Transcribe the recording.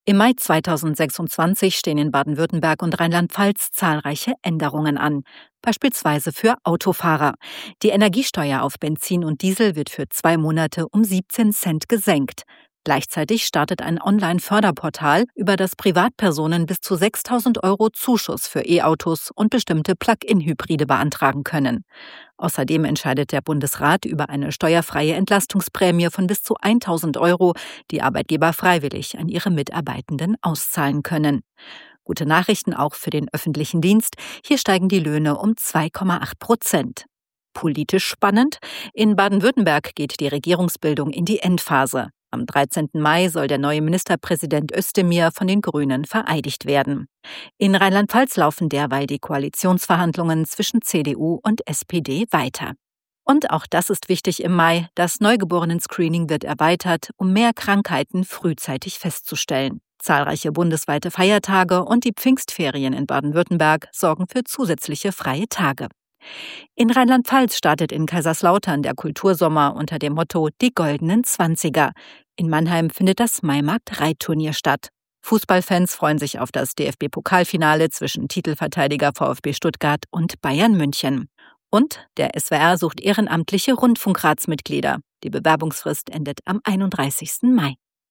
Im Mai 2026 stehen in Baden-Württemberg und Rheinland-Pfalz zahlreiche Änderungen an, beispielsweise für Autofahrer. Die Energiesteuer auf Benzin und Diesel wird für 2 Monate um 17 Cent gesenkt. Gleichzeitig startet ein Online-Förderportal, über das Privatpersonen bis zu 6.000 € Zuschuss für E-Autos und bestimmte Plug-in-Hybride beantragen können. Außerdem entscheidet der Bundesrat über eine steuerfreie Entlastungsprämie von bis zu 1.000 €, die Arbeitgeber freiwillig an ihre Mitarbeitenden auszahlen können. Gute Nachrichten auch für den öffentlichen Dienst. Hier steigen die Löhne um 2,8%. Politisch spannend: In Baden-Württemberg geht die Regierungsbildung in die Endphase. Am 13. Mai soll der neue Ministerpräsident Özdemir von den Grünen vereidigt werden. In Rheinland-Pfalz laufen derweil die Koalitionsverhandlungen zwischen CDU und SPD weiter. Und auch das ist wichtig im Mai: Das Neugeborenen-Screening wird erweitert, um mehr Krankheiten frühzeitig festzustellen. Zahlreiche bundesweite Feiertage und die Pfingstferien in Baden-Württemberg sorgen für zusätzliche freie Tage. In Rheinland-Pfalz startet in Kaiserslautern der Kultursommer unter dem Motto „Die goldenen Zwanziger". In Mannheim findet das Maimarkt-Reitturnier statt. Fußballfans freuen sich auf das DFB-Pokalfinale zwischen Titelverteidiger VfB Stuttgart und Bayern München. Und der SWR sucht ehrenamtliche Rundfunkratsmitglieder. Die Bewerbungsfrist endet am 31. Mai.